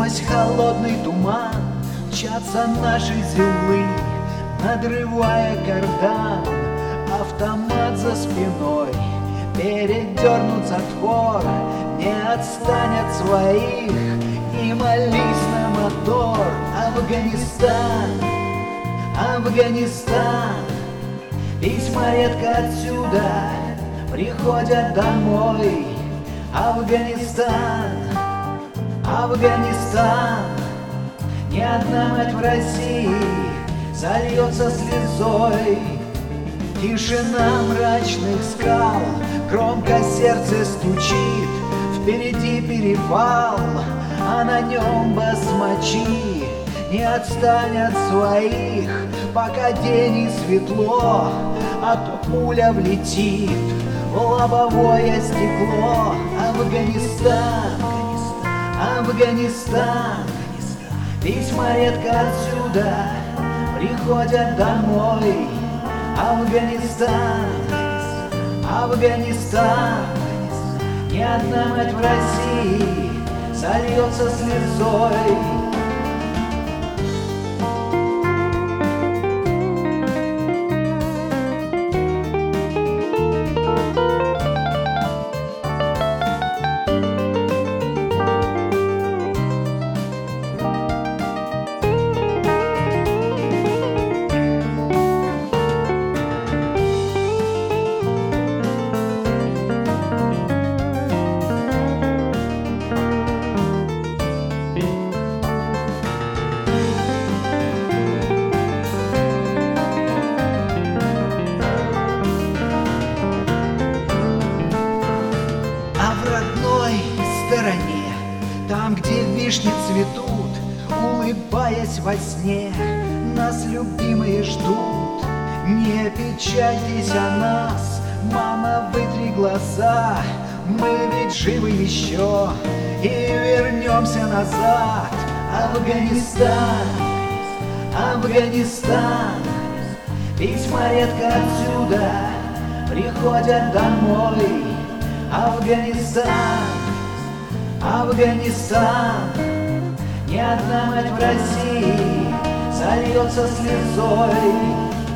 Сквозь холодный туман мчатся наши зилы, надрывая кардан. Автомат за спиной, передернут затвор, не отстань от своих, не молись на мотор. Афганистан, Афганистан, письма редко отсюда приходят домой. Афганистан, Афганистан, ни одна мать в России зальется слезой. Тишина мрачных скал, громко сердце стучит, впереди перевал, а на нем басмачи. Не отстань от своих, пока день и светло, а то пуля влетит в лобовое стекло. Афганистан, Афганистан, письма редко отсюда приходят домой. Афганистан, Афганистан, ни одна мать в России зальется слезой. Стороне, там, где вишни цветут, улыбаясь во сне, нас любимые ждут. Не печальтесь о нас, мама, вытри глаза, мы ведь живы еще и вернемся назад. Афганистан, Афганистан, письма редко отсюда приходят домой. Афганистан, Афганистан, ни одна мать в России зальется слезой.